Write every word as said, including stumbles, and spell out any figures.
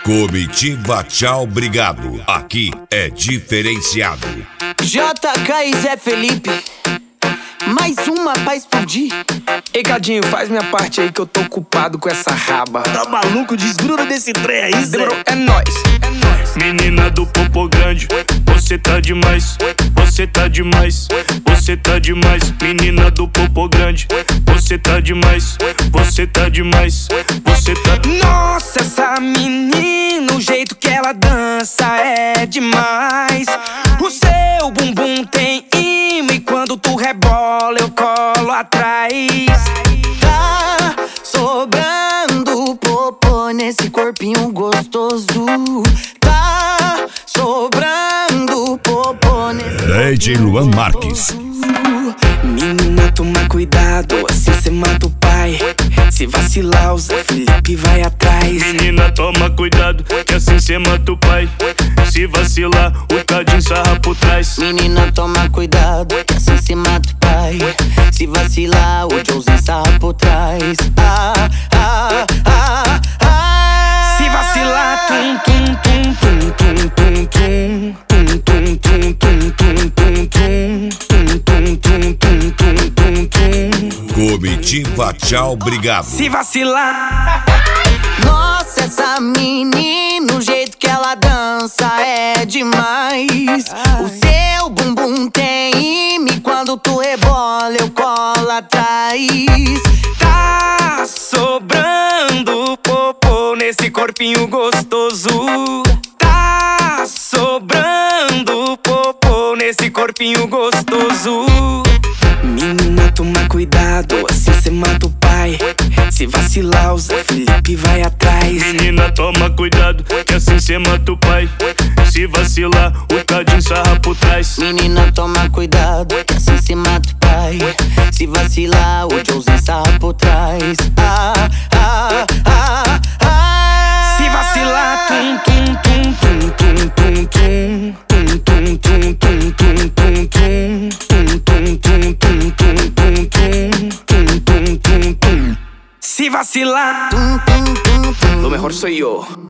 Comitiva Tchau Obrigado, aqui é diferenciado. J K e Zé Felipe, mais uma pra explodir. Ei, gadinho, faz minha parte aí que eu tô ocupado com essa raba. Tá maluco? Desgruda desse trem aí, Zé. Demorou, é nóis, é nóis. Menina do popô grande, você tá demais, você tá demais, você tá demais. Menina do popô grande, você tá demais, você tá demais, você tá... Nossa, essa menina, o jeito que ela dança é demais. O seu bumbum tem imã e quando tu rebola eu colo atrás. Tá sobrando popô nesse corpinho gostoso. Tá sobrando popô nesse D J Luan Marques. Menina, toma cuidado, assim cê mata o pai. Se vacilar, o Zé Felipe vai atrás. Menina, toma cuidado, que assim cê mata o pai. Se vacilar, o cadinho sarra por trás. Menina, toma cuidado, que assim cê mata o pai. Se vacilar, o Joãozinho sarra por trás. Ah, ah, ah, ah. Se vacilar, tum, tum, tum, tum, tum, tum, tum. Tum, tum, tum, tum, tum, tum, tum. Tum, tum, tum, tum, tum, tum, tum. Comitiva Tchau Obrigado. Se vacilar. Nossa, essa menina, o jeito que ela dança é demais. O seu bumbum tem imã e quando tu rebola eu colo atrás. Tá sobrando popô nesse corpinho gostoso. Tá sobrando popô nesse corpinho gostoso. Menina, toma cuidado, assim cê mata o pai. Se vacilar, o Zé Felipe vai atrás. Menina, toma cuidado, que assim cê mata o pai. Se vacilar, o cadinho sarra por trás. Menina, toma cuidado, que assim cê mata o pai. Se vacilar, o Joãozinho sarra por trás. Ah, ah, ah, ah. Se vacilar, tum, tum, tum, tum, tum, tum, tum. Tum, tum, tum, tum, tum, tum, tum. Tum, tum, tum, tum, tum, tum, tum. Tum, tum, tum, tum. Se vacilar, tum, tum, tum, tum. lo mejor soy yo.